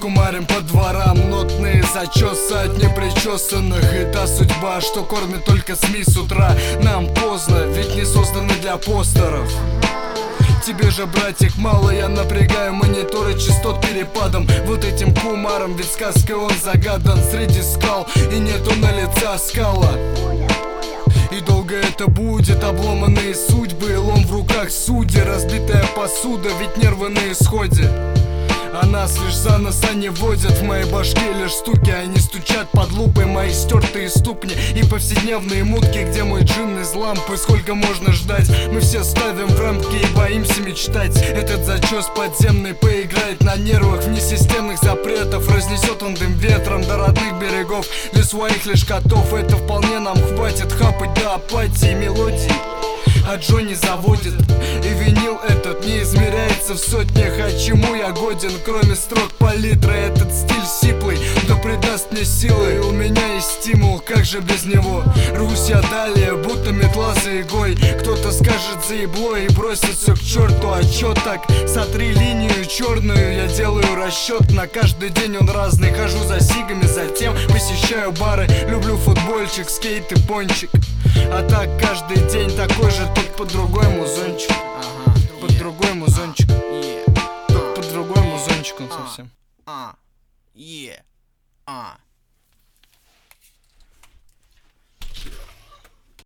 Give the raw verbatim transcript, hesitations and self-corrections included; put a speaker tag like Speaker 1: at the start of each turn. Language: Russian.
Speaker 1: кумарим по дворам. Нотные зачесы от непричесанных. И та судьба, что кормит только СМИ с утра. Нам поздно, ведь не созданы для постеров. Тебе же, братик, мало, я напрягаю мониторы частот перепадом. Вот этим кумаром, ведь сказкой он загадан среди скал, и нету на лице скала. И долго это будет, обломанные судьбы, лом в руках судьи, разбитая посуда, ведь нервы на исходе. А нас лишь за нос они водят, в моей башке лишь стуки, они стучат под лупой мои стертые ступни. И повседневные мутки, где мой джин из лампы. Сколько можно ждать? Мы все ставим в рамки и боимся мечтать. Этот зачес подземный поиграет на нервах внесистемных запретов. Разнесет он дым ветром до родных берегов. Для своих лишь котов это вполне нам хватит хапать до апатии мелодий. А Джонни заводит, и винил этот не измеряется в сотнях. А чему я годен, кроме строк палитры? Этот стиль сиплый, да придаст мне силы. И у меня есть стимул, как же без него? Рвусь я далее, будто метла за игой. Кто-то скажет заебло и бросит все к черту. А чё так? Сотри линию черную, я делаю расчет. На каждый день он разный, хожу за сигами, затем посещаю бары. Люблю футбольчик, скейт и пончик. А так каждый день такой же, тут под другой